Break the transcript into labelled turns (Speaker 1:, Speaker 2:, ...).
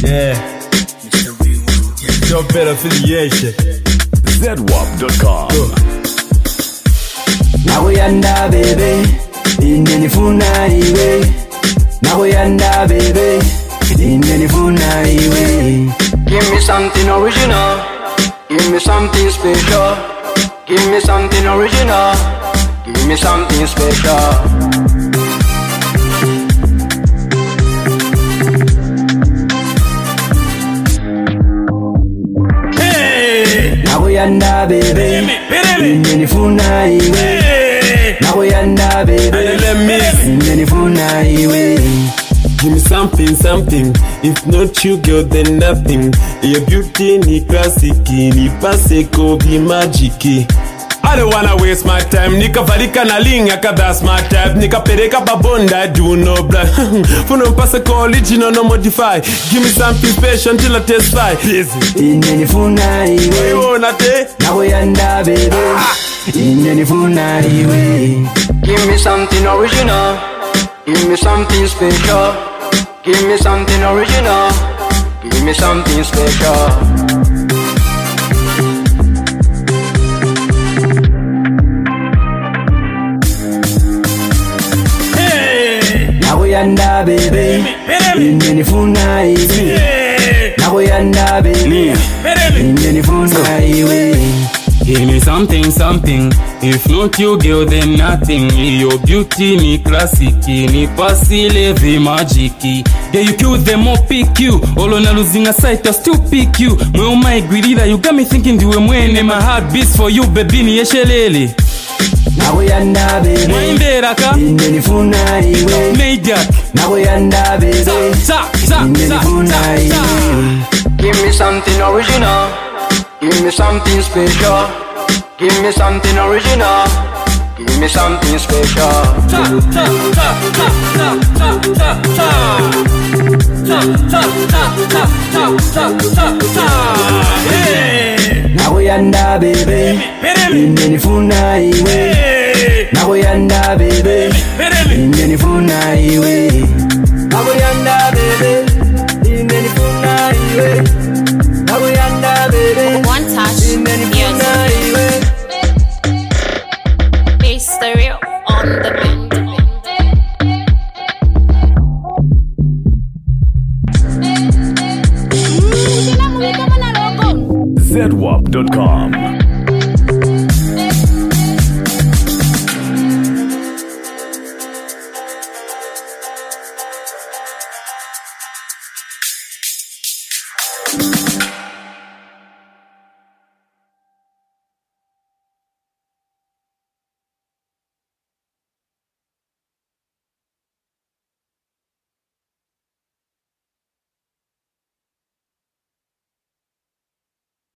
Speaker 1: Yeah. Your better affiliation.
Speaker 2: ZWAP.com.
Speaker 3: Nakuyanda baby, inenifuna iwe. Nakuyanda baby, inenifuna iwe.
Speaker 4: Give me something original. Give me something special. Give me something original. Give me something special.
Speaker 3: Nakuyanda baby, inenifuna iwe. Nakuyanda baby, inenifuna iwe.
Speaker 5: Give me something, something. If not you, girl, then nothing. Your beauty ni classic, ni paseko bi magic. I don't wanna waste my time. Nikavalika na linga that's my type. Nikapereka babonda, do no blind. Funo paseko original, no modify. Give me something special until I testify.
Speaker 3: Inenifuna iwe. Nakuyanda baby, inenifuna iwe.
Speaker 4: Give me something original. Give me something special. Give me something original. Give me something special.
Speaker 3: Nakuyanda baby, inenifuna iwe. Nakuyanda baby, inenifuna iwe.
Speaker 6: Give me something, something. If not you, girl, then nothing. Your beauty ni classic, ni pasile vi magic. Yeah, you kill them all, pick you. All on a losing a sight, I still pick you. Mwe my guirida, you got me thinking duwe mwene. My heart beats for you, baby, ni yeshelele.
Speaker 3: Nakuyanda baby,
Speaker 6: Mwimberaka
Speaker 3: inenifuna iwe.
Speaker 6: Maydak
Speaker 3: Nakuyanda baby, inenifuna iwe.
Speaker 4: Give me something original. Give me something special. Give me something original. Give me something special.
Speaker 3: Nakuyanda baby, inenifuna iwe. Nakuyanda baby, inenifuna iwe. Nakuyanda baby, inenifuna iwe. Nakuyanda baby,
Speaker 7: One touch,
Speaker 3: inenifuna iwe.
Speaker 7: It's the real on the beat.
Speaker 2: ZWAP.com.